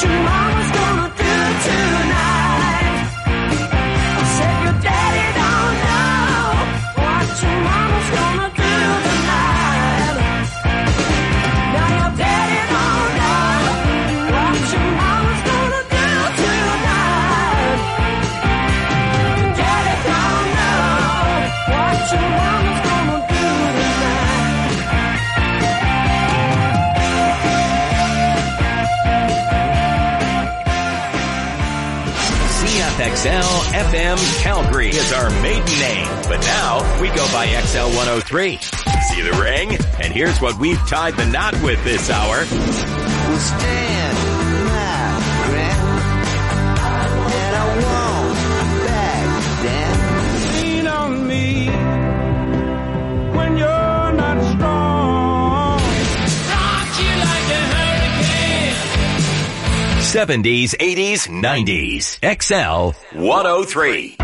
XL FM Calgary is our maiden name, but now we go by XL 103. See the ring? And here's what we've tied the knot with this hour. We'll stand my ground, and I won't back down. Lean on me when you're not strong. Rock you like a hurricane. 70s, 80s, 90s. XL 103.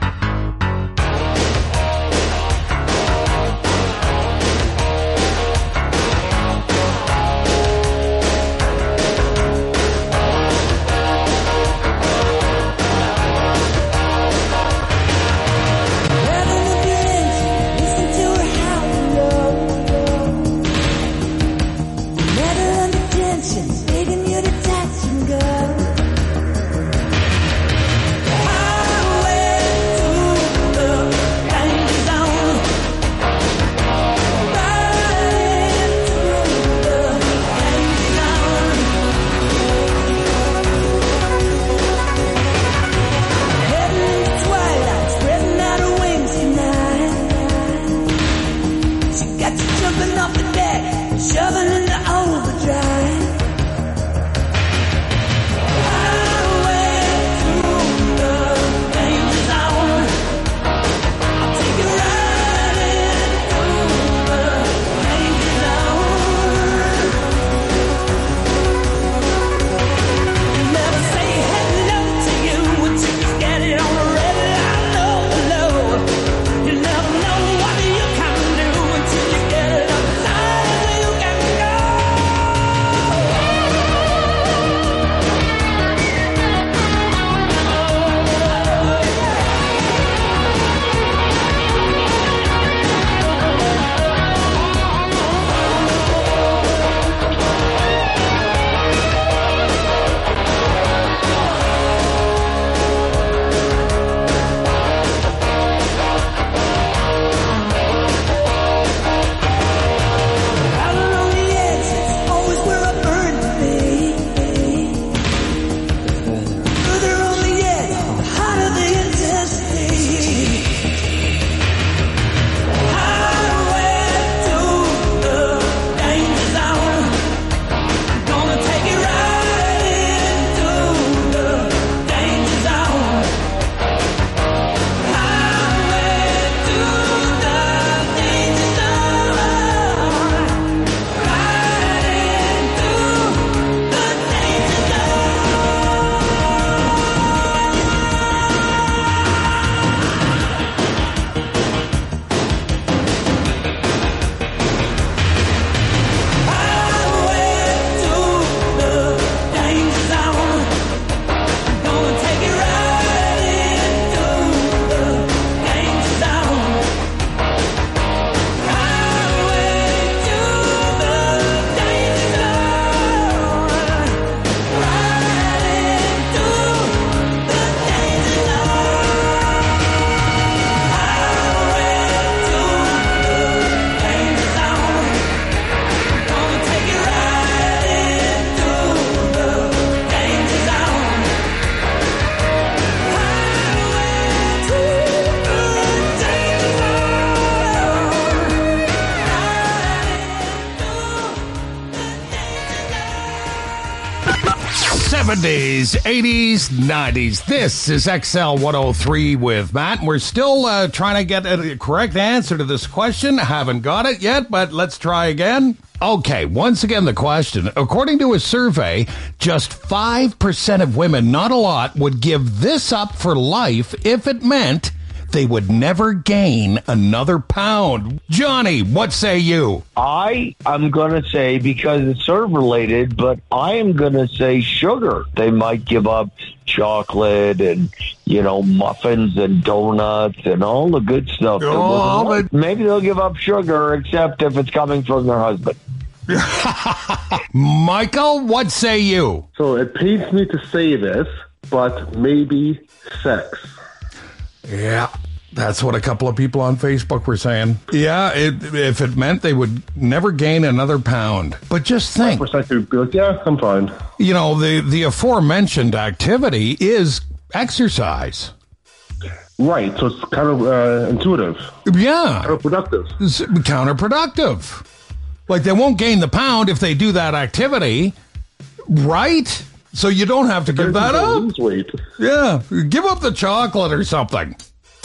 '70s, '80s, '90s. This is XL 103 with Matt. We're still trying to get a correct answer to this question. Haven't got it yet, but let's try again. Okay, once again, the question. According to a survey, just 5% of women, not a lot, would give this up for life if it meant they would never gain another pound. Johnny, what say you? I am going to say, because it's sort of related, but I am going to say sugar. They might give up chocolate and, muffins and donuts and all the good stuff. Maybe they'll give up sugar, except if it's coming from their husband. Michael, what say you? So it pains me to say this, but maybe sex. Yeah, that's what a couple of people on Facebook were saying. Yeah, if it meant they would never gain another pound. But just think. Would be like, yeah, I'm fine. The aforementioned activity is exercise. Right, so it's kind of intuitive. Yeah. Counterproductive. It's counterproductive. Like, they won't gain the pound if they do that activity, right? So you don't have to give that up. Lose weight. Yeah, give up the chocolate or something.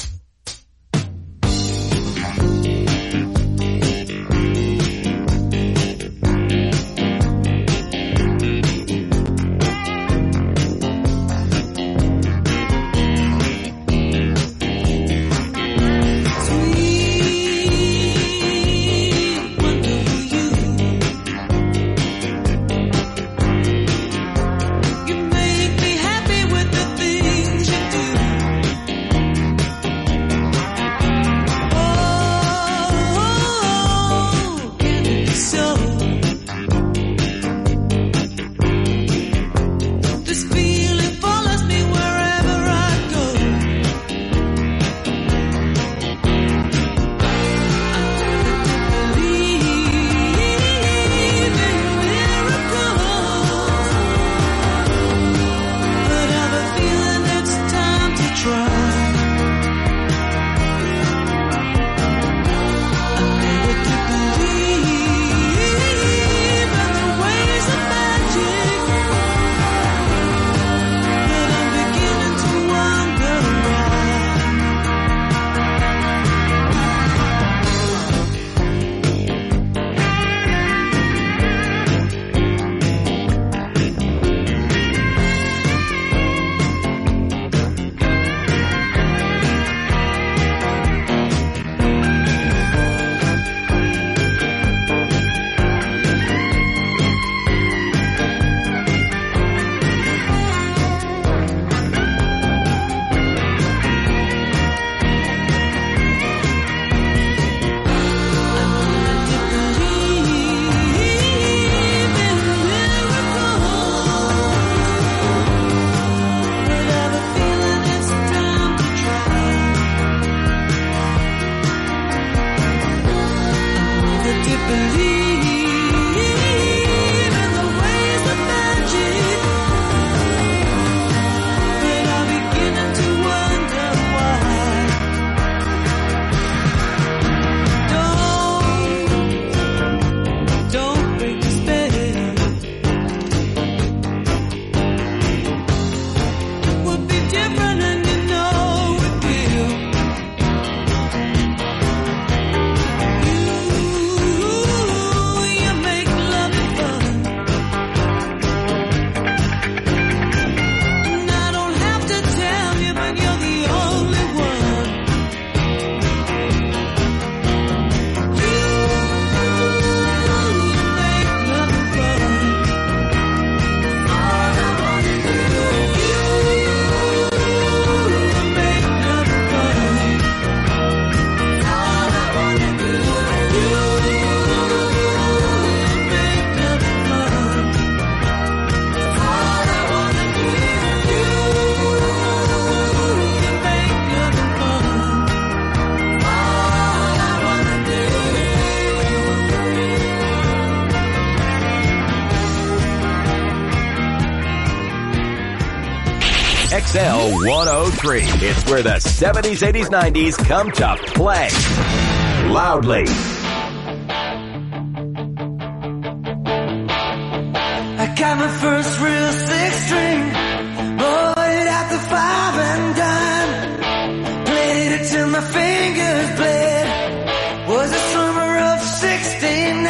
XL 103. It's where the 70s, 80s, 90s come to play. Loudly. I got my first real six-string, bought it at the 5 and dime, played it till my fingers bled, was the summer of 69,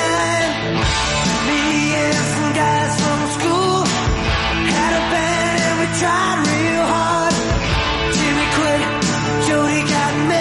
me and some guys from school, had a band and we tried real hard, Jimmy quit, Jody got married.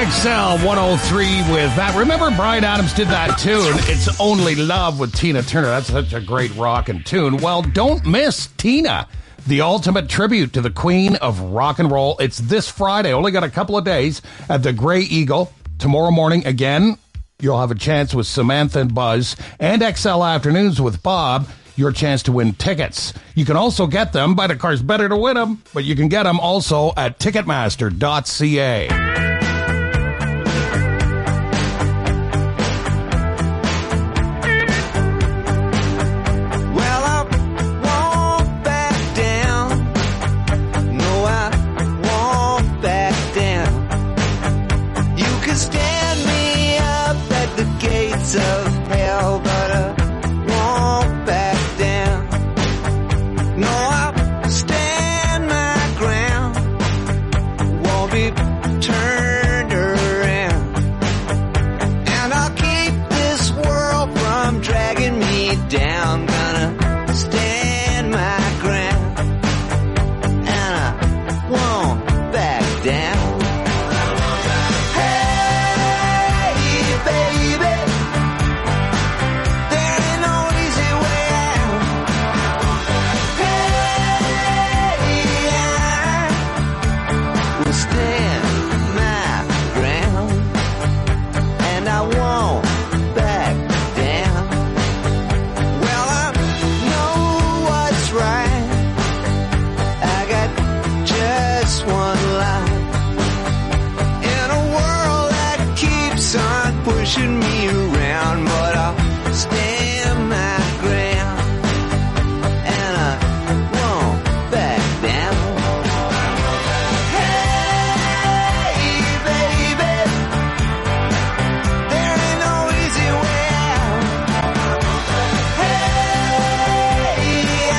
XL 103 with that. Remember Bryan Adams did that tune, It's Only Love with Tina Turner. That's such a great rockin' tune. Well, don't miss Tina, the ultimate tribute to the queen of rock and roll. It's this Friday. Only got a couple of days at the Grey Eagle. Tomorrow morning, again, you'll have a chance with Samantha and Buzz, and XL Afternoons with Bob. Your chance to win tickets. You can also get them, but of course, better to win them. But you can get them also at Ticketmaster.ca. Well, I won't back down. No, I won't back down. You can stand me up at the gates of hell, but I won't back down. No, I'll stand my ground. Won't be turned around. And I'll keep this world from dragging me down. Gonna stand my ground. And I won't back down. Hey, baby, there ain't no easy way out. Hey, I will stand my ground, and I won't back down. Well, I know what's right. I got just one life. In a world that keeps on pushing me around, but I'll stand my ground, and I won't back down. Hey, baby, there ain't no easy way out. Hey,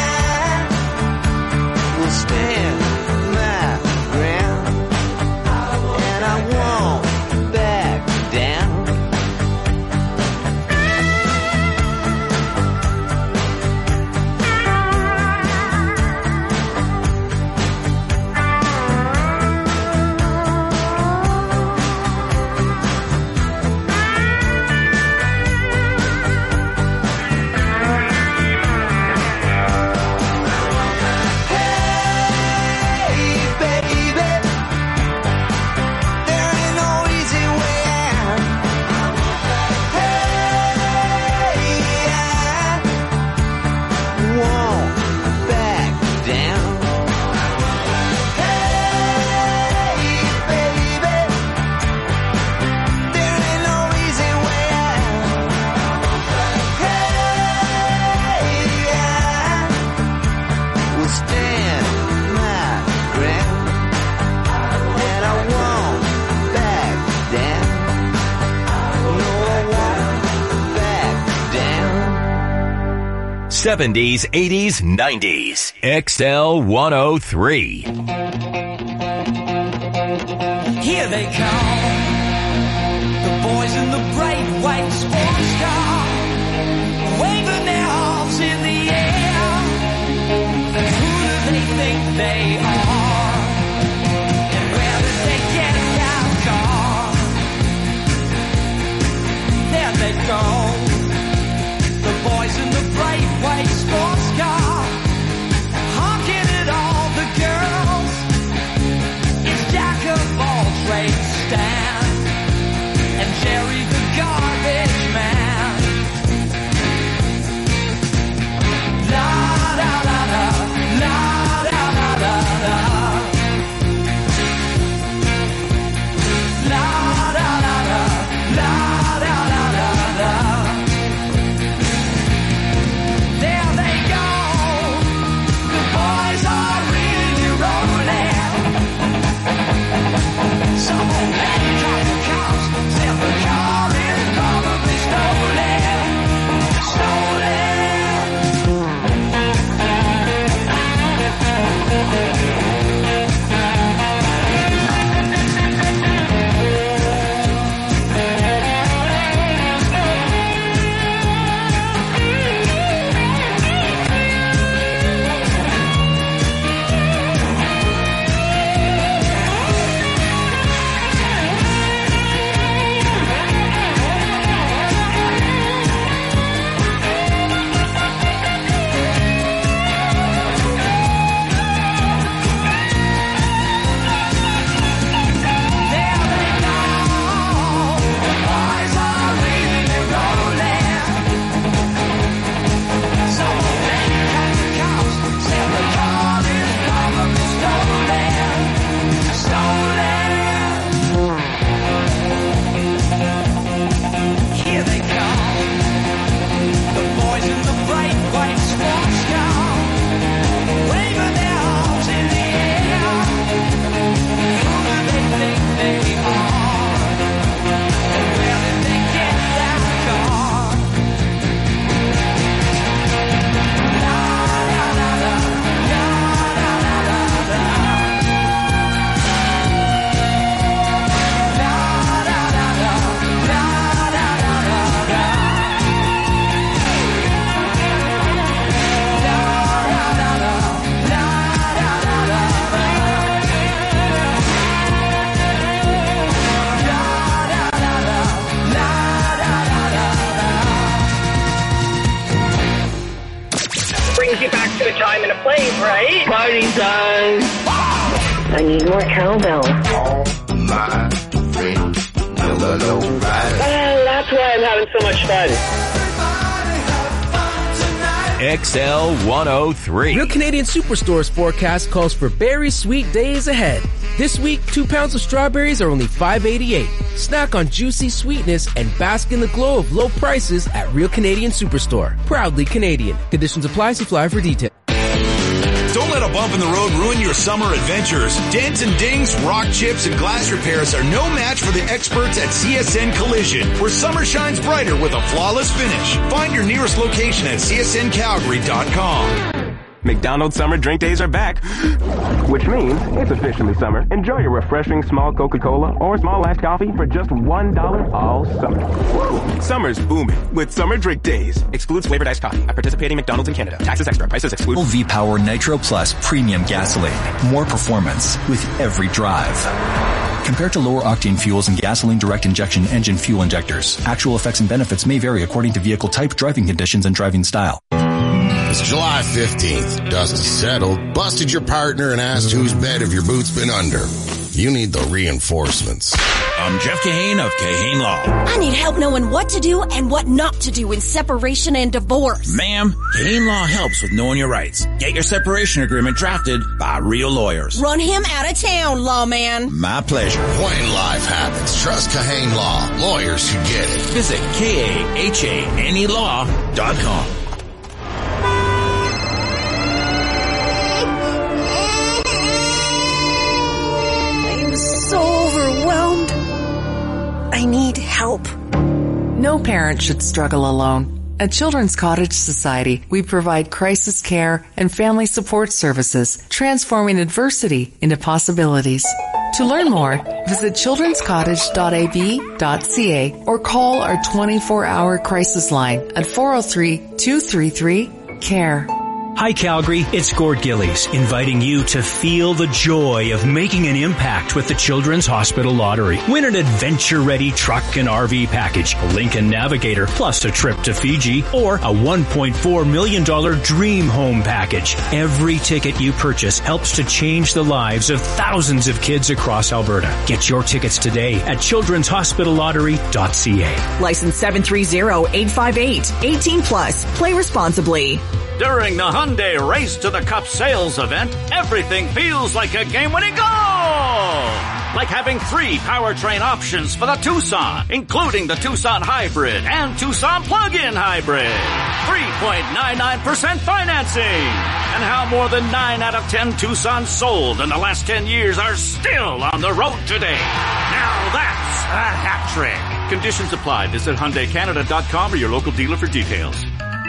I will stand my ground, and I won't back down. Hey, baby, there ain't no easy way out. Hey, I won't back down. Hey, baby, there ain't no easy way out. Hey, I will stand my ground, and I won't back down. No, I won't back down. 70s, 80s, 90s. XL 103. Here they come, the boys in the bright white sports car, waving their arms in the air. Who do they think they are? And where did they get that car? There they go, the boys in the bright white sports car, honking at all the girls. It's Jack of all trades Stan and Jerry the garbage man. party time. I need more cowbell. All my friends will alone ride. That's why I'm having so much fun. XL 103. Real Canadian Superstore's forecast calls for berry sweet days ahead. This week, 2 pounds of strawberries are only $5.88. Snack on juicy sweetness and bask in the glow of low prices at Real Canadian Superstore. Proudly Canadian. Conditions apply. See flyer for details. Don't let a bump in the road ruin your summer adventures. Dents and dings, rock chips, and glass repairs are no match for the experts at CSN Collision, where summer shines brighter with a flawless finish. Find your nearest location at csncalgary.com. McDonald's summer drink days are back, which means it's officially summer. Enjoy your refreshing small Coca-Cola or small iced coffee for just $1 all summer. Woo! Summer's booming with summer drink days. Excludes flavored iced coffee at participating McDonald's in Canada. Taxes extra. Prices exclude. V-Power Nitro Plus Premium Gasoline. More performance with every drive. Compared to lower octane fuels and gasoline direct injection engine fuel injectors, actual effects and benefits may vary according to vehicle type, driving conditions, and driving style. It's July 15th. Dust is settled, busted your partner, and asked whose bed have your boots been under. You need the reinforcements. I'm Jeff Kahane of Kahane Law. I need help knowing what to do and what not to do in separation and divorce. Ma'am, Kahane Law helps with knowing your rights. Get your separation agreement drafted by real lawyers. Run him out of town, lawman. My pleasure. When life happens, trust Kahane Law. Lawyers who get it. Visit KAHANElaw.com. So overwhelmed. I need help. No parent should struggle alone. At Children's Cottage Society, we provide crisis care and family support services, transforming adversity into possibilities. To learn more, visit childrenscottage.ab.ca or call our 24-hour crisis line at 403-233-CARE. Hi Calgary, it's Gord Gillies, inviting you to feel the joy of making an impact with the Children's Hospital Lottery. Win an adventure-ready truck and RV package, a Lincoln Navigator, plus a trip to Fiji, or a $1.4 million dream home package. Every ticket you purchase helps to change the lives of thousands of kids across Alberta. Get your tickets today at childrenshospitallottery.ca. License 730-858. 18 plus. Play responsibly. During the Hyundai Race to the Cup sales event, everything feels like a game-winning goal! Like having 3 powertrain options for the Tucson, including the Tucson Hybrid and Tucson Plug-in Hybrid. 3.99% financing. And how more than 9 out of 10 Tucsons sold in the last 10 years are still on the road today. Now that's a hat trick. Conditions apply. Visit HyundaiCanada.com or your local dealer for details.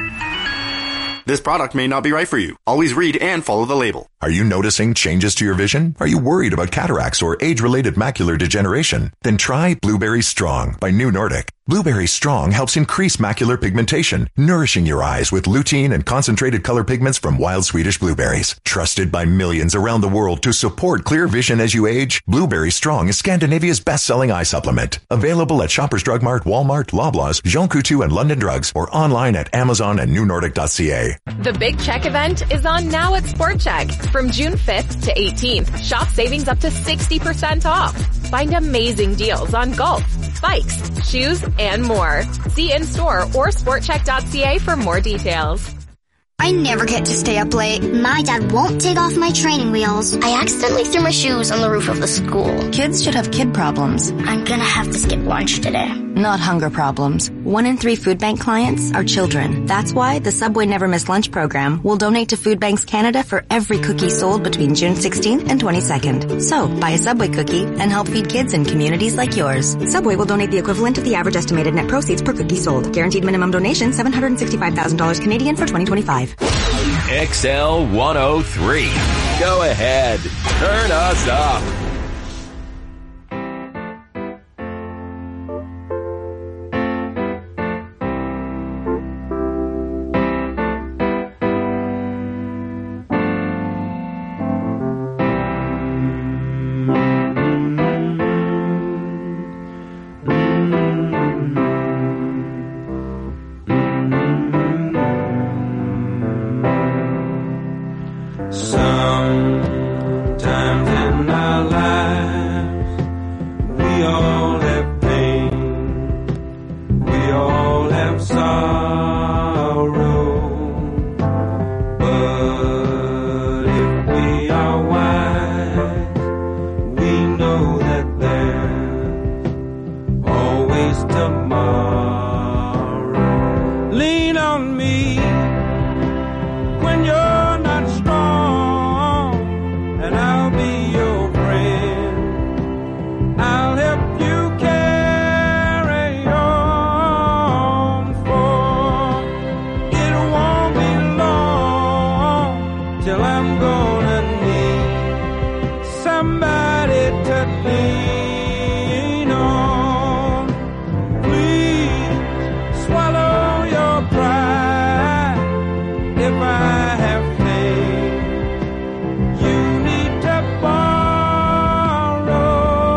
This product may not be right for you. Always read and follow the label. Are you noticing changes to your vision? Are you worried about cataracts or age-related macular degeneration? Then try Blueberry Strong by New Nordic. Blueberry Strong helps increase macular pigmentation, nourishing your eyes with lutein and concentrated color pigments from wild Swedish blueberries. Trusted by millions around the world to support clear vision as you age, Blueberry Strong is Scandinavia's best-selling eye supplement. Available at Shoppers Drug Mart, Walmart, Loblaws, Jean Coutu, and London Drugs, or online at Amazon and newnordic.ca. The Big Check event is on now at Sport Check. From June 5th to 18th, shop savings up to 60% off. Find amazing deals on golf, bikes, shoes, and more. See in-store or sportcheck.ca for more details. I never get to stay up late. My dad won't take off my training wheels. I accidentally threw my shoes on the roof of the school. Kids should have kid problems. I'm gonna have to skip lunch today. Not hunger problems. 1 in 3 food bank clients are children. That's why the Subway Never Miss Lunch program will donate to Food Banks Canada for every cookie sold between June 16th and 22nd. So, buy a Subway cookie and help feed kids in communities like yours. Subway will donate the equivalent of the average estimated net proceeds per cookie sold. Guaranteed minimum donation $765,000 Canadian for 2025. XL 103. Go ahead. Turn us up. Some Sometimes in our lives, we all have pain, we all have sorrow. But if we are wise, we know that there's always tomorrow. Lean on me when you're not strong, and I'll be your friend. I'll help you carry on, for it won't be long till I'm gonna need somebody to lean on. Please swallow your pride if I have faith. You need to borrow,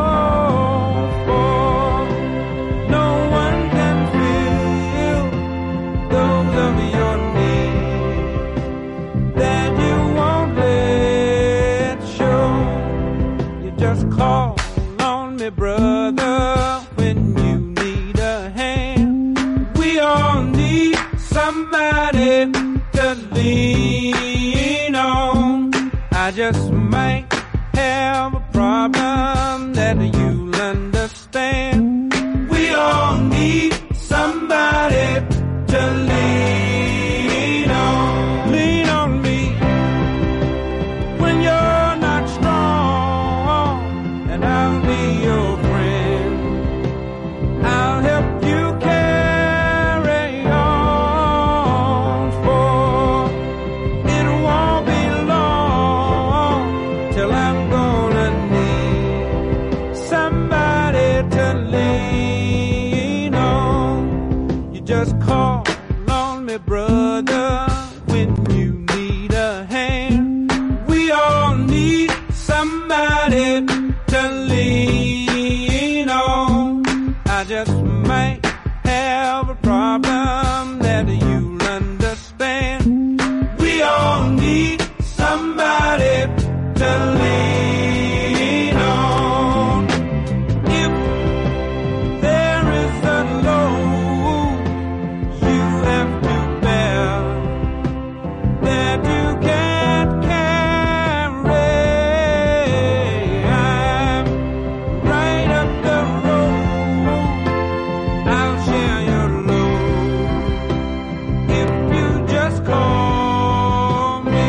for no one can fill those of your needs that you won't let show. You just call on me, brother, when you need a hand. We all need somebody to lean on. I just might have a problem that you'll understand. We all need somebody to lean on. Lean on me when you're not strong, and I'll be your friend. I'll help you carry on, for it won't be long till I'm gonna need somebody to lean on. You just call on me, brother, when you need a hand. We all need somebody to lean on. I just might have a problem that you'll understand. We all need somebody to lean on. If there is a load you have to bear that you can't carry, I'm right up the road. I'll share your load if you just call me.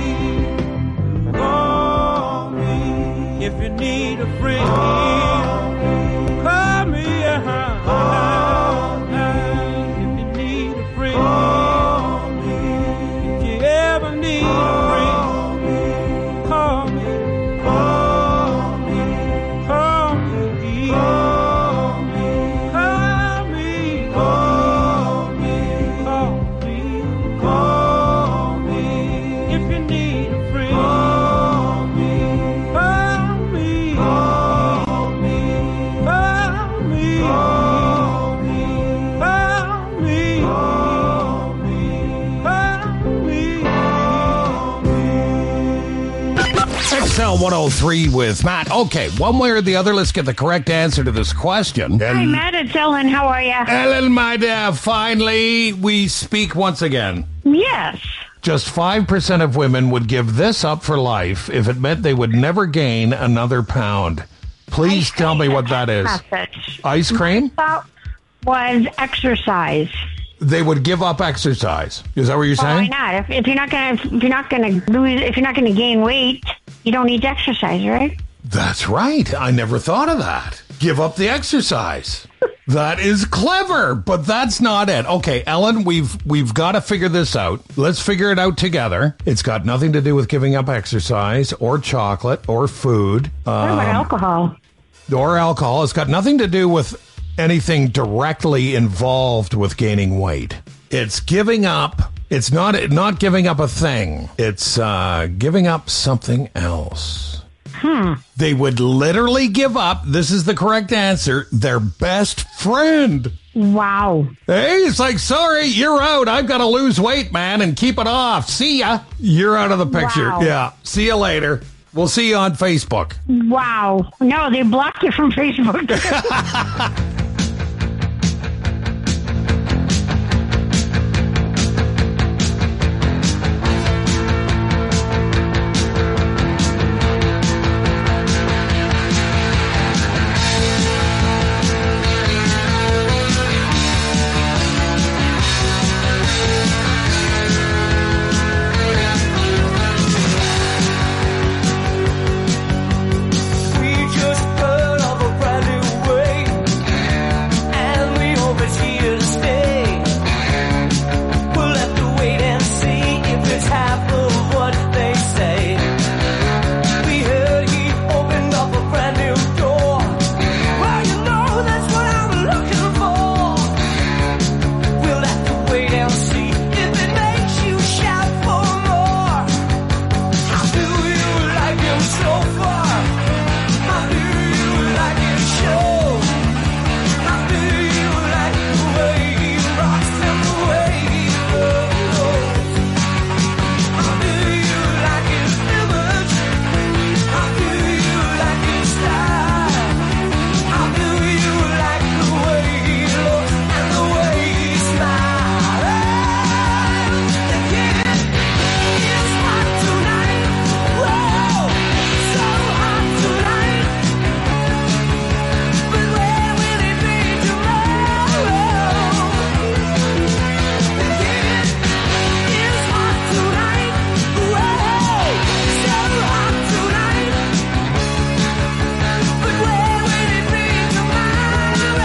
Call me if you need a friend. Call me, if you need a friend. If you ever need a friend, call me. Call me. Call me. Call me. Call me. Call me. Call me. Call me. If you need a friend, call me. Call me. Call me. Call me. Call me. Call me. XL 103 with Matt. Okay, one way or the other, let's get the correct answer to this question. Hi, Matt. It's Ellen. How are you? Ellen, my dear, finally we speak once again. Yes. Just 5% of women would give this up for life if it meant they would never gain another pound. Please tell me what that is. Message. Ice cream? My thought was exercise. They would give up exercise. Is that what you're Well, why saying? not? If you're not gonna gain weight, you don't need to exercise, right? That's right. I never thought of that. Give up the exercise. That is clever, but that's not it. Okay, Ellen, we've got to figure this out. Let's figure it out together. It's got nothing to do with giving up exercise or chocolate or food. What about alcohol? Or alcohol. It's got nothing to do with anything directly involved with gaining weight. It's giving up. It's not giving up a thing. It's giving up something else. They would literally give up, this is the correct answer, their best friend. Wow. Hey, it's like, sorry, you're out. I've got to lose weight, man, and keep it off. See ya. You're out of the picture. Wow. Yeah. See you later. We'll see you on Facebook. Wow. No, they blocked you from Facebook. We just heard of a brand new way, and we hope it's here to stay. We'll have to wait and see if it's half of what they say. We heard he opened up a brand new door. Well, you know that's what I'm looking for. We'll have to wait and see if it makes you shout for more. How do you like him so far? How do you like his show? How do you like the way he rocks and the way he goes? How do you like his image? How do you like his style? How do you like the way he looks and the way he smiles? The kid is hot tonight. Whoa, so hot tonight. But where will he be tomorrow? The kid is hot tonight. Whoa, so hot tonight. But where will he be tomorrow?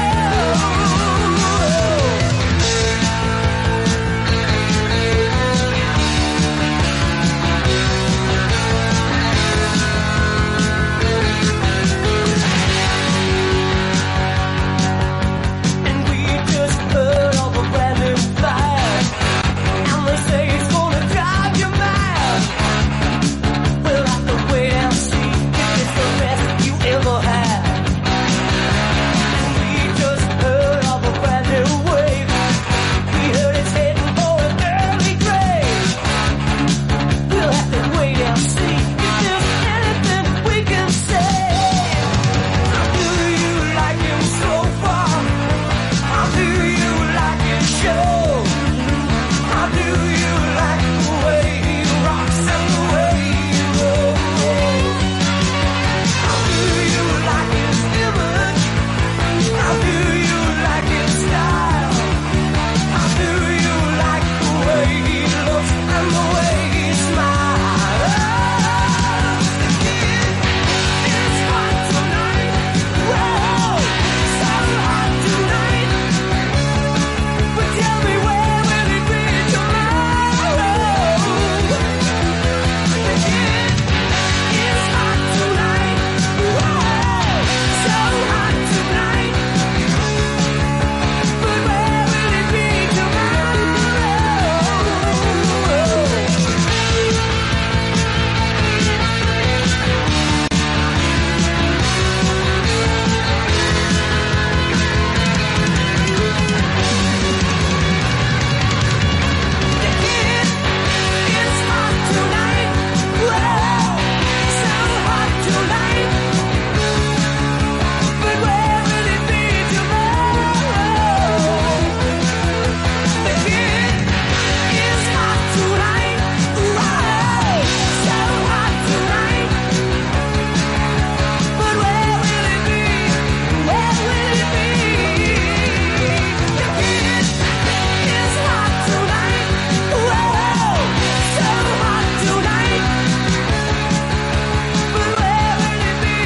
And we just heard of a brand new fire, and they say it's gonna drive you mad. We'll have to wait and see if it's the best you ever had. And we just heard of a brand new wave. We heard it's heading for an early grave. We'll have to wait and see if there's anything we can say. How do you like him so far? How do you like his show? How do you like the way he rocks and the way he rolls? How do you like his image? How do you like his style? How do you like the way he looks and the way he smiles? The kid is hot tonight. Whoa, so hot tonight. But tell me, where will he be tomorrow? The kid is hot tonight. Whoa, so hot tonight. But where will he be tomorrow? It's hot tonight. Whoa, so hot tonight. But where will it be tomorrow? The kid is hot tonight. Whoa, so hot tonight. But where will it be? Where will it be? The kid is hot tonight. Whoa, so hot tonight. But where will it be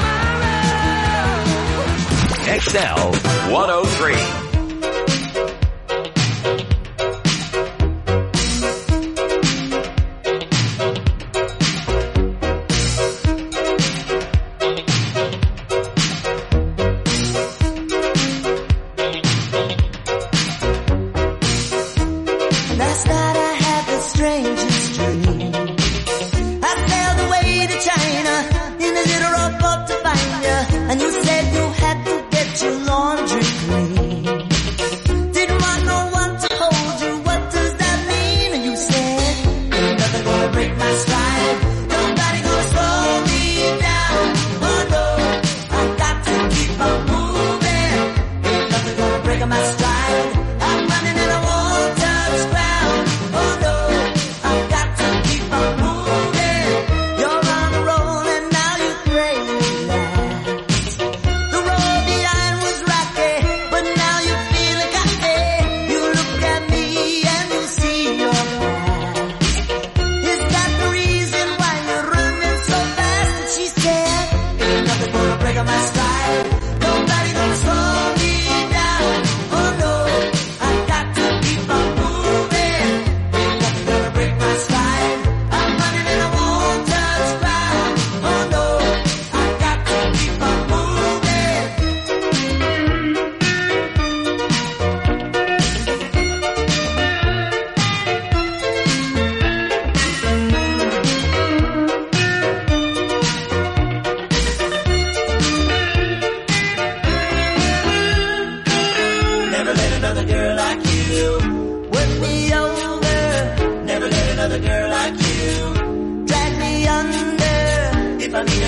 tomorrow? XL 103. Last night I had the strangest dream. I sailed away to China in a little rowboat to find you, and you said you had to get your laundry clean.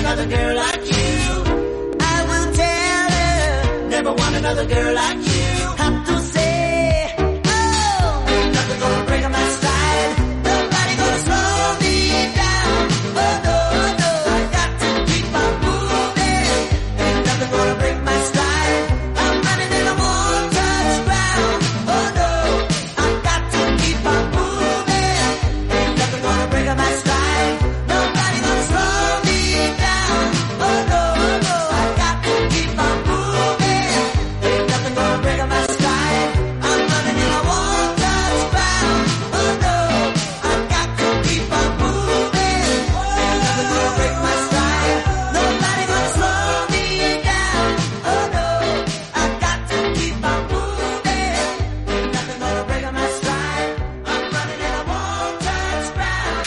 another girl like you. I will tell her, never want another girl like you. Have to say, oh, ain't nothing gonna break my stride. Nobody gonna slow me down. Oh no, no, I got to keep on moving. Ain't nothing gonna break my stride. I'm running and I won't touch ground. Oh no, I got to keep on moving. Ain't nothing gonna break my stride. Nobody gonna slow me down. Oh no, no, I got to keep on moving. Ain't nothing gonna break my stride. I'm running and I won't touch ground. Oh no, I got to keep on moving. Ain't nothing gonna break my stride. Nobody gonna slow me down. Oh no, I got to keep on moving. Ain't nothing gonna break my stride. I'm running and I won't touch ground.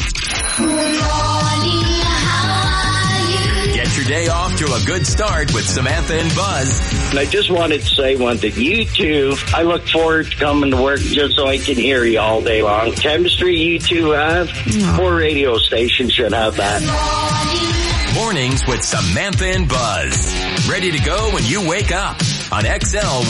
Get your day off to a good start with Samantha and Buzz. And I just wanted to say one thing. You two, I look forward to coming to work just so I can hear you all day long. Chemistry you two have, 4 radio stations should have that. Mornings with Samantha and Buzz. Ready to go when you wake up on XL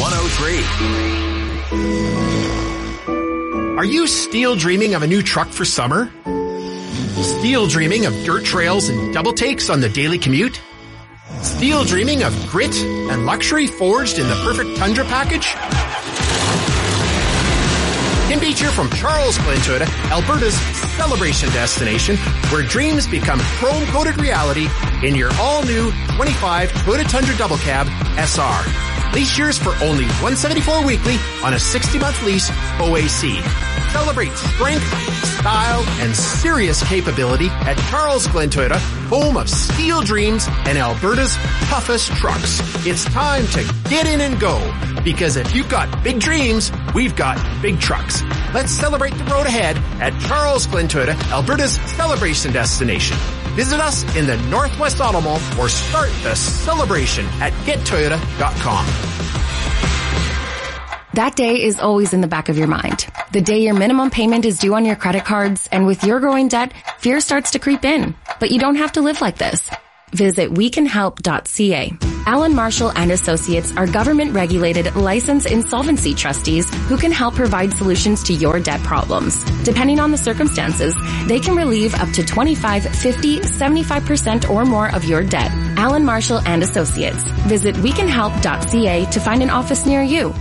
103. Are you still dreaming of a new truck for summer? Still dreaming of dirt trails and double takes on the daily commute? Still dreaming of grit and luxury forged in the perfect Tundra package? Kim Beach here from Charles Glen Toyota, Alberta's celebration destination, where dreams become chrome-coated reality in your all-new 25 Toyota Tundra Double Cab SR. Lease yours for only $174 weekly on a 60-month lease OAC. Celebrate strength, style, and serious capability at Charles Glen Toyota, home of steel dreams and Alberta's toughest trucks. It's time to get in and go, because if you've got big dreams, we've got big trucks. Let's celebrate the road ahead at Charles Glen Toyota, Alberta's celebration destination. Visit us in the Northwest Auto Mall or start the celebration at gettoyota.com. That day is always in the back of your mind. The day your minimum payment is due on your credit cards, and with your growing debt, fear starts to creep in. But you don't have to live like this. Visit wecanhelp.ca. Alan Marshall and Associates are government-regulated, licensed insolvency trustees who can help provide solutions to your debt problems. Depending on the circumstances, they can relieve up to 25, 50, 75% or more of your debt. Alan Marshall and Associates. Visit wecanhelp.ca to find an office near you.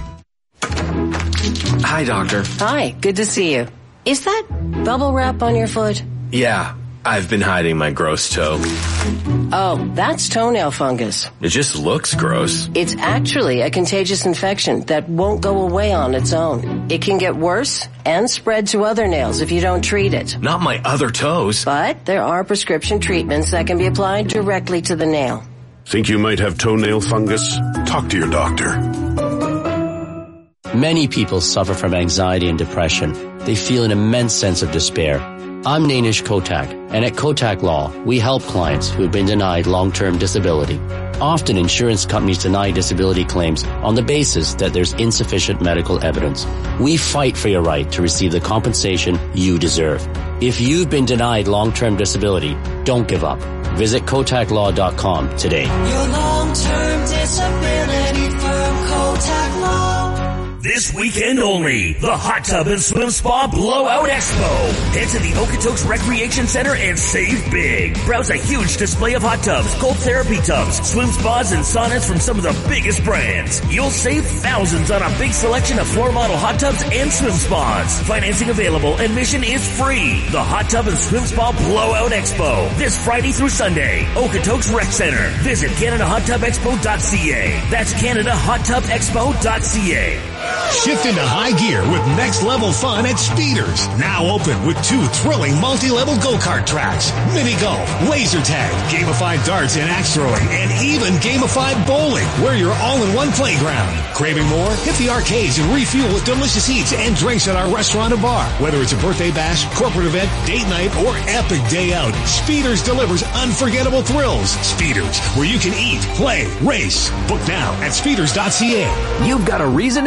Hi, Doctor. Hi, good to see you. Is that bubble wrap on your foot? Yeah, I've been hiding my gross toe. Oh, that's toenail fungus. It just looks gross. It's actually a contagious infection that won't go away on its own. It can get worse and spread to other nails if you don't treat it. Not my other toes. But there are prescription treatments that can be applied directly to the nail. Think you might have toenail fungus? Talk to your doctor. Many people suffer from anxiety and depression. They feel an immense sense of despair. I'm Nainish Kotak, and at Kotak Law, we help clients who have been denied long-term disability. Often insurance companies deny disability claims on the basis that there's insufficient medical evidence. We fight for your right to receive the compensation you deserve. If you've been denied long-term disability, don't give up. Visit KotakLaw.com today. Your long-term disability firm, Kotak Law. This weekend only, the Hot Tub and Swim Spa Blowout Expo. Head to the Okotoks Recreation Center and save big. Browse a huge display of hot tubs, cold therapy tubs, swim spas, and saunas from some of the biggest brands. You'll save thousands on a big selection of floor model hot tubs and swim spas. Financing available. Admission is free. The Hot Tub and Swim Spa Blowout Expo. This Friday through Sunday. Okotoks Rec Center. Visit CanadaHotTubExpo.ca. That's CanadaHotTubExpo.ca. Shift into high gear with next level fun at Speeders. Now open with 2 thrilling multi-level go-kart tracks, mini golf, laser tag, gamified darts and axe throwing, and even gamified bowling, where you're all in one playground. Craving more? Hit the arcades and refuel with delicious eats and drinks at our restaurant and bar. Whether it's a birthday bash, corporate event, date night, or epic day out, Speeders delivers unforgettable thrills. Speeders, where you can eat, play, race. Book now at speeders.ca. You've got a reason to celebrate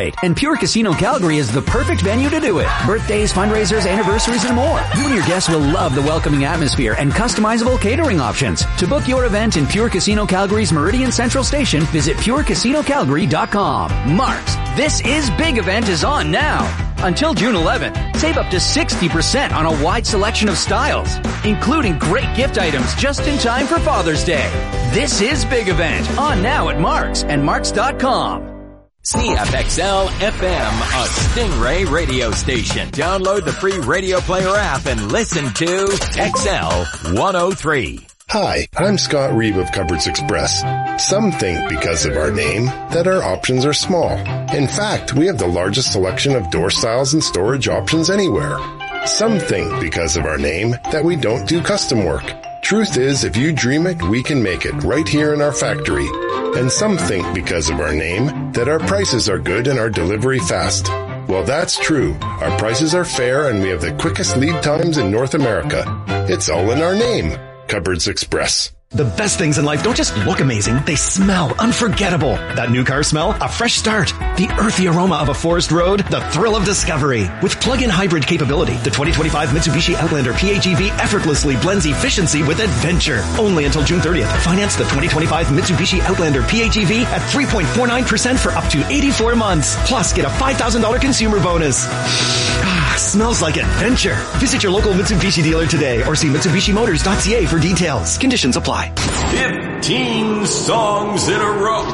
celebrate, and Pure Casino Calgary is the perfect venue to do it. Birthdays, fundraisers, anniversaries, and more. You and your guests will love the welcoming atmosphere and customizable catering options. To book your event in Pure Casino Calgary's Meridian Central Station, visit purecasinocalgary.com. Marks, This Is Big event is on now. Until June 11th, save up to 60% on a wide selection of styles, including great gift items just in time for Father's Day. This Is Big event on now at Marks and Marks.com. CFXL FM, a Stingray radio station. Download the free Radio Player app and listen to XL 103. Hi, I'm Scott Reeve of Cupboards Express. Some think because of our name that our options are small. In fact, we have the largest selection of door styles and storage options anywhere. Some think because of our name that we don't do custom work. Truth is, if you dream it, we can make it right here in our factory. And some think because of our name that our prices are good and our delivery fast. Well, that's true. Our prices are fair and we have the quickest lead times in North America. It's all in our name. Cupboards Express. The best things in life don't just look amazing, they smell unforgettable. That new car smell, a fresh start. The earthy aroma of a forest road, the thrill of discovery. With plug-in hybrid capability, the 2025 Mitsubishi Outlander PHEV effortlessly blends efficiency with adventure. Only until June 30th. Finance the 2025 Mitsubishi Outlander PHEV at 3.49% for up to 84 months. Plus, get a $5,000 consumer bonus. Smells like adventure. Visit your local Mitsubishi dealer today or see MitsubishiMotors.ca for details. Conditions apply. 15 songs in a row.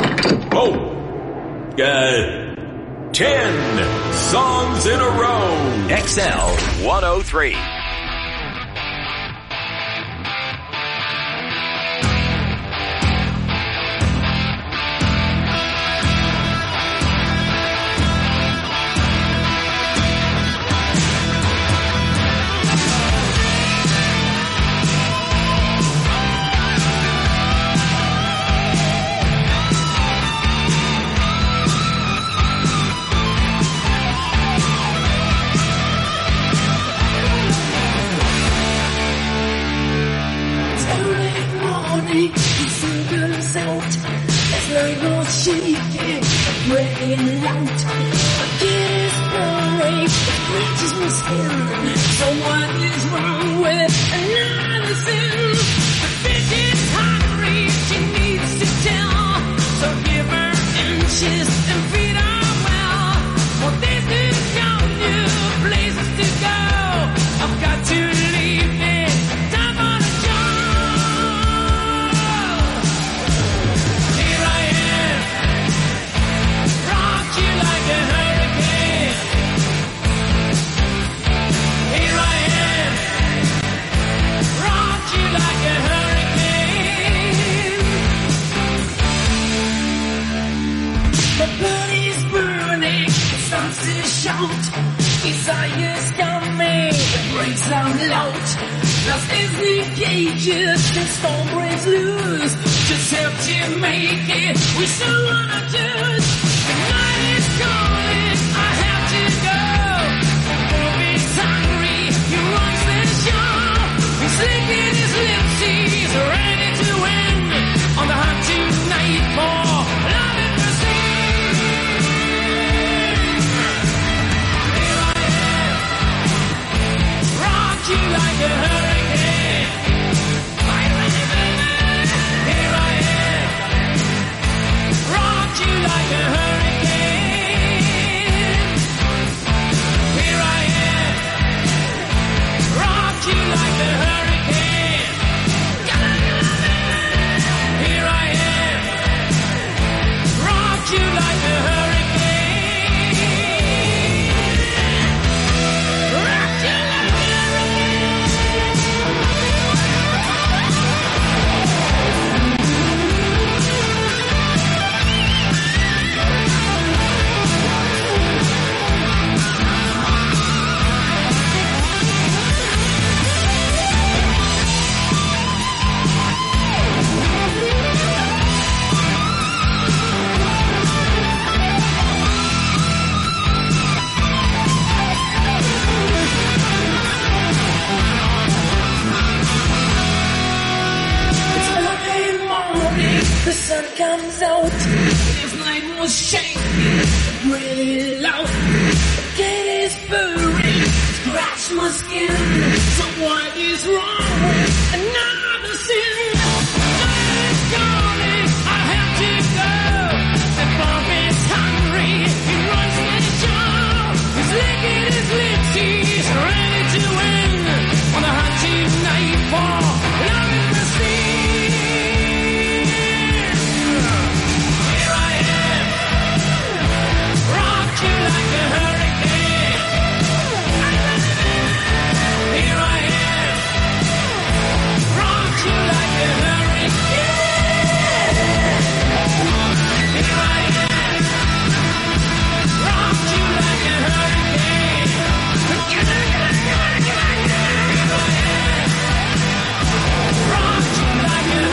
10 songs in a row. XL 103. The sun comes out, it's night was shaking, really low. Get his furry, scratch my skin. So what is wrong with another sin? I'm calling, I have to go. The Bob is hungry, he runs his jaw. He's licking his lips, he's ready to win. On a hunting night for love in the sea. Here I am, rock you like a hurricane. Here I am, rock you like a hurricane. Here I am, rock you like a hurricane. Here I am, rock you like a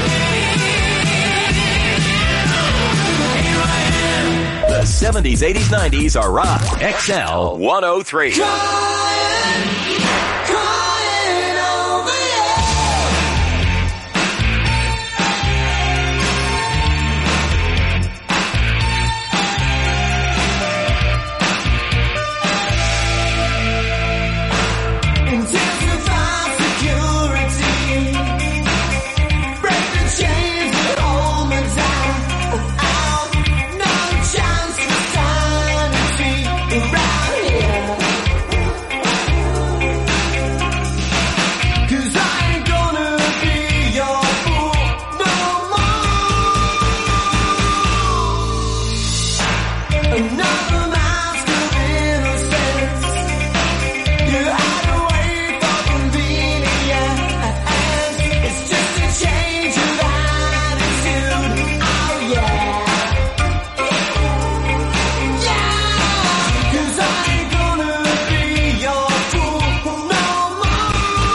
hurricane. The 70s, 80s, 90s are rock. XL 103. Intensify security, break the chains that hold me down. Without no chance to sanity around here. 'Cause I ain't gonna be your fool no more. Another mask of innocence. You hide away for convenience. It's just a change of attitude. Oh yeah. Yeah. 'Cause I ain't gonna be your fool no more.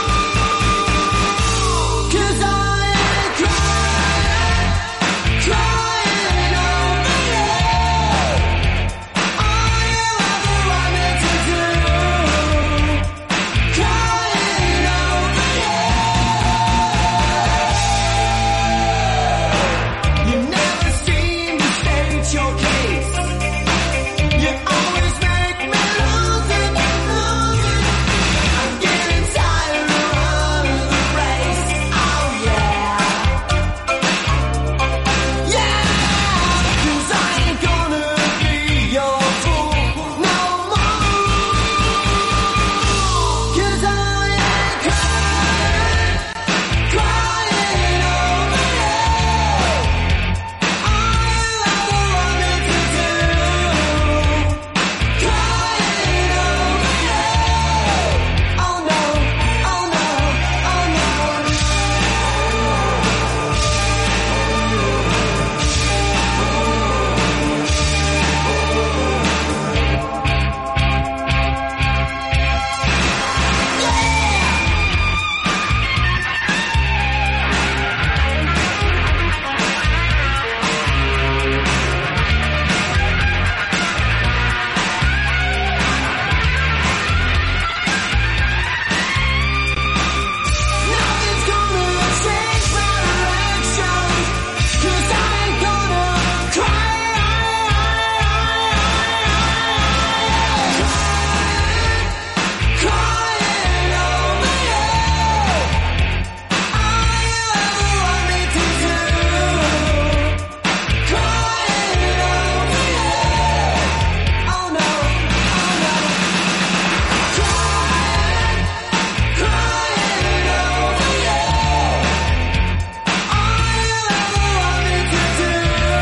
'Cause I ain't crying over you. All you ever wanted to do. Crying over you. You never seem to state your case. You always make me lose it. I'm getting tired of running the race. Oh yeah. Yeah. 'Cause I ain't gonna be your fool no more. 'Cause I ain't crying over you. All you ever wanted to do. Crying over you. Oh no, oh no, oh no. Nothing's gonna change my direction. 'Cause I ain't gonna crying over you. All you ever wanted to do. Crying over you. Oh no, oh no. Crying over you. All you ever wanted to do.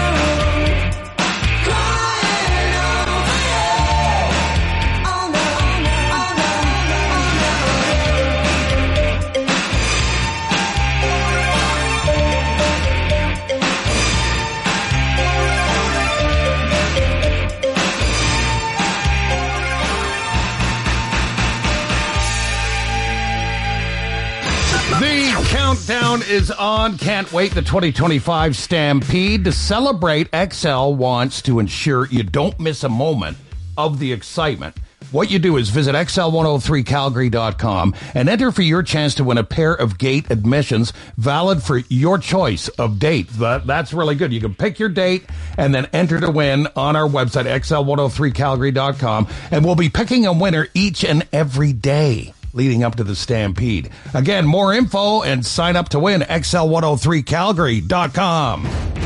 Crying over you. Oh no, oh no, The countdown is on. Can't wait. The 2025 Stampede. To celebrate, XL wants to ensure you don't miss a moment of the excitement. What you do is visit XL103Calgary.com and enter for your chance to win a pair of gate admissions valid for your choice of date. That's really good. You can pick your date and then enter to win on our website, XL103Calgary.com. And we'll be picking a winner each and every day leading up to the Stampede. Again, more info and sign up to win, XL103Calgary.com.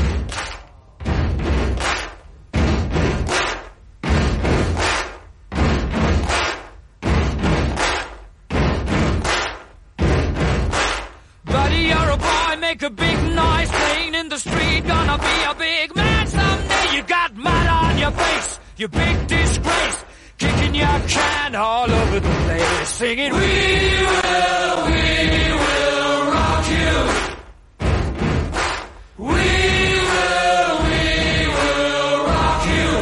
Make a big noise playing in the street, gonna be a big man someday. You got mud on your face, you big disgrace, kicking your can all over the place, singing, we will rock you. We will rock you.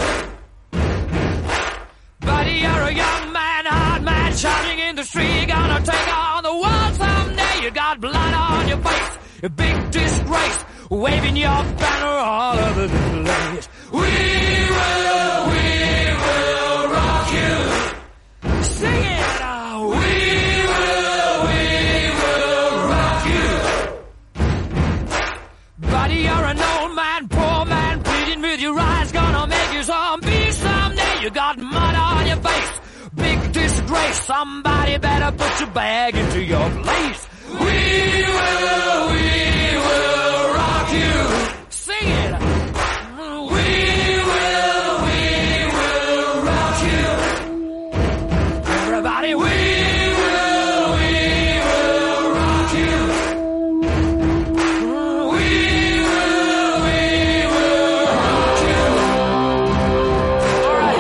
Buddy, you're a young man, hard man, shouting in the street, gonna take on the world someday. You got blood on your face, a big disgrace, waving your banner all over the place. We will rock you. Sing it out. We will rock you. Buddy, you're an old man, poor man, pleading with your eyes, gonna make you zombie someday. You got mud on your face, big disgrace. Somebody better put your bag into your place. We will rock you. Sing it. We will rock you. Everybody, we will rock you. We will rock you. All right.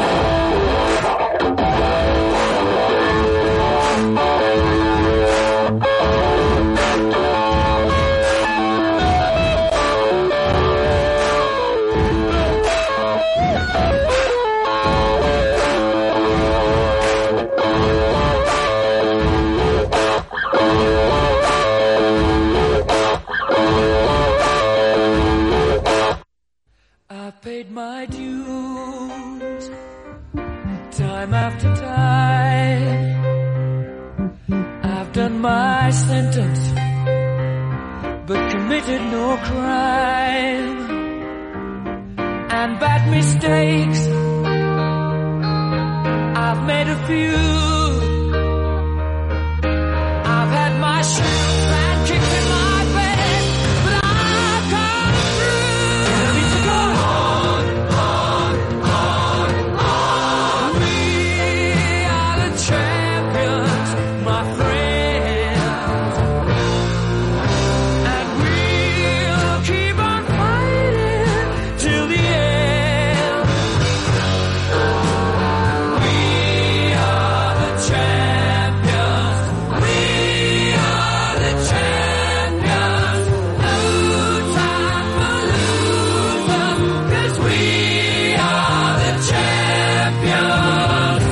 Paid my dues time after time. I've done my sentence but committed no crime. And bad mistakes I've made a few. I've had my share of bad kicks in my face, but I've come through. Enemy to go. Champions, my friends, and we'll keep on fighting till the end. We are the champions. We are the champions. No time for losers, 'cause we are the champions.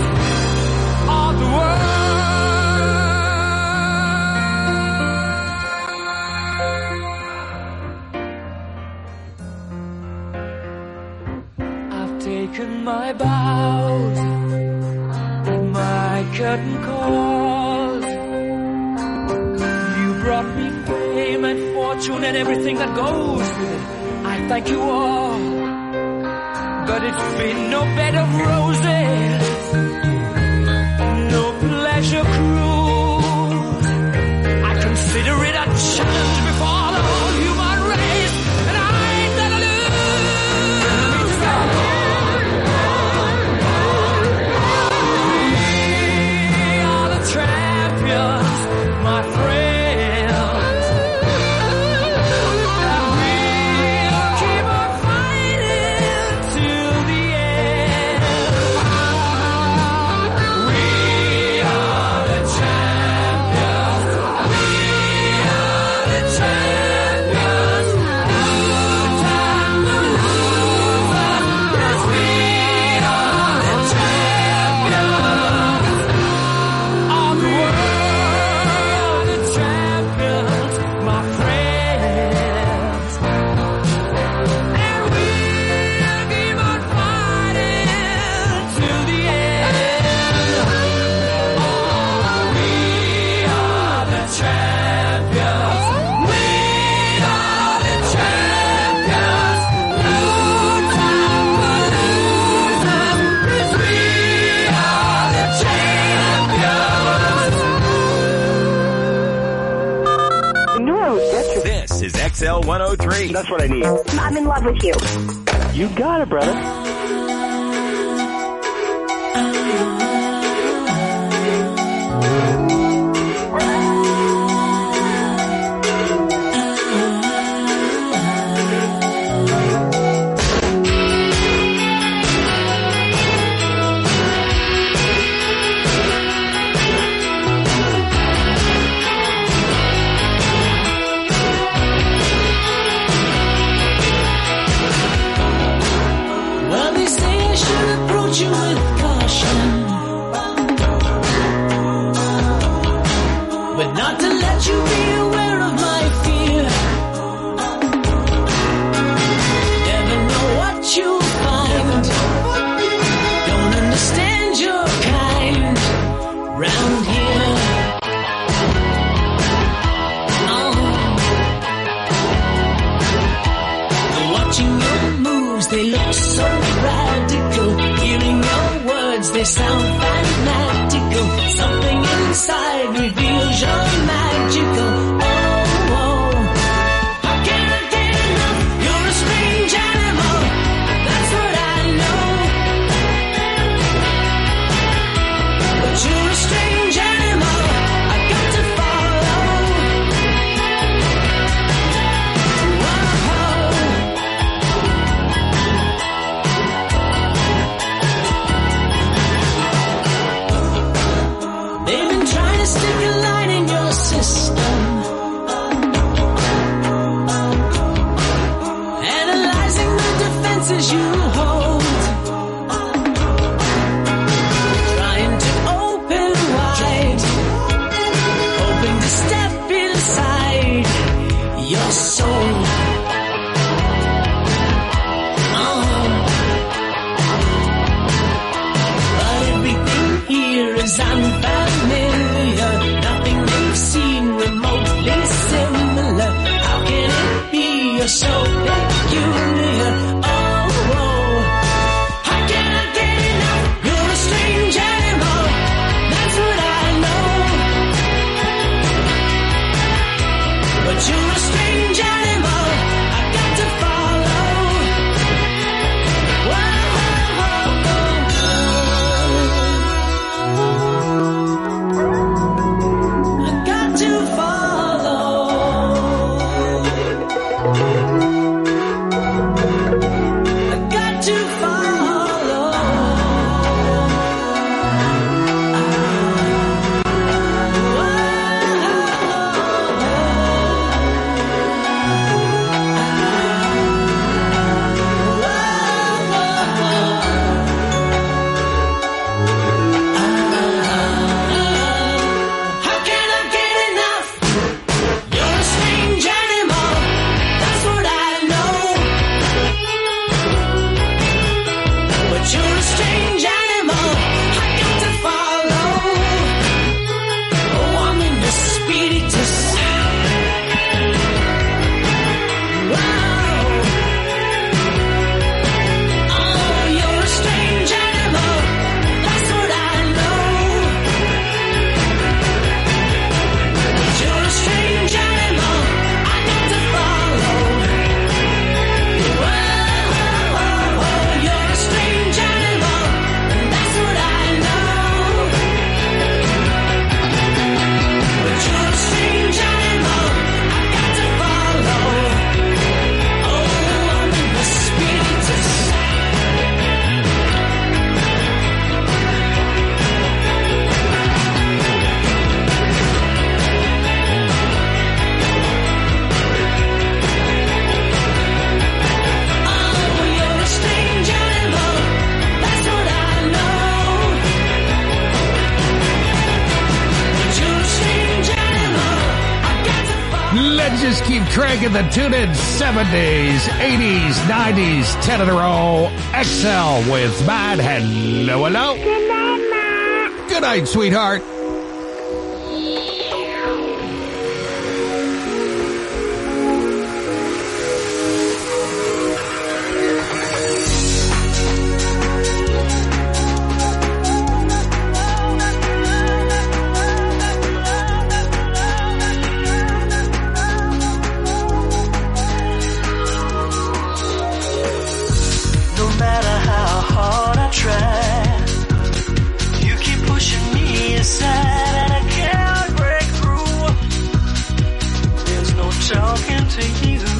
Taken my bows and my curtain calls. You brought me fame and fortune and everything that goes with it. I thank you all, but it's been no bed of roses, no pleasure cruise. I consider it a challenge before the whole human race, and I ain't gonna lose. Champions, my friends, and we'll keep on fighting till the end. We are the champions. We are the champions. This is XL 103. That's what I need. I'm in love with you. You got it, brother. You with caution, but not to let you be aware of my fear. Never know what you'll find. Don't understand your kind round here. Watching your moves, they look so radical. Hearing your words, they sound fanatical. Something inside reveals you're magical. Oh, oh. How can I get enough? You're a strange animal. That's what I know. But you're a strange animal. I got to follow. They've been trying to stick a line in your system, analyzing the defenses you hold, trying to open wide, hoping to step inside your soul. But everything here is unfamiliar. Nothing they've seen remotely similar. How can it be you're so peculiar? Oh, oh. How can I get enough? You're a strange animal. That's what I know. But you're a strange animal. I got to follow. Whoa, I got to follow. I got to follow. How can I get enough? You're a strange animal. That's what I know. But you're a strange animal. I got to follow. Oh, I'm in the spiritus. Wow. Oh, you're a strange animal. That's what I know. But you're a strange animal. I got to follow. Whoa, you're a strange animal. And that's what I know. But you're a strange animal. I got to follow. Oh, I'm in the spiritus. Oh, you're a strange animal. That's what I know. But you're a strange animal. I got to follow. Let's just keep cranking the tune in 70s, 80s, 90s, 10 in a row. XL with Matt. Hello, hello. Good night, Matt. Good night, sweetheart. take these